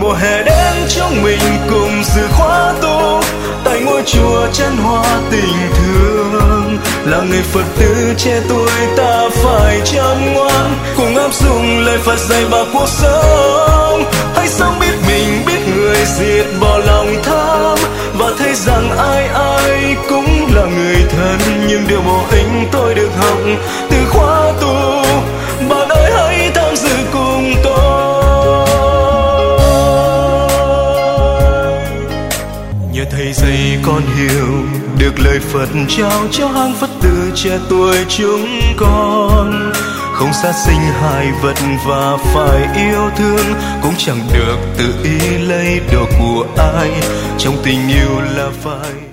Mùa hè đến chúng mình cùng dự khóa tu tại ngôi chùa chân hoa tình thương. Là người Phật tử trẻ tuổi ta phải chăm ngoan, cùng áp dụng lời Phật dạy vào cuộc sống. Hãy sống biết mình biết người, diệt bỏ lòng tham, và thấy rằng ai ai cũng là người thân. Nhưng điều bổ ích tôi được học từ khóa tu, bạn ơi hãy tham dự cùng tôi. Nhờ thầy dạy con hiểu được lời Phật trao cho hàng Phật tử trẻ tuổi chúng con. Không sát sinh hại vật và phải yêu thương, cũng chẳng được tự ý lấy đồ của ai. Trong tình yêu là phải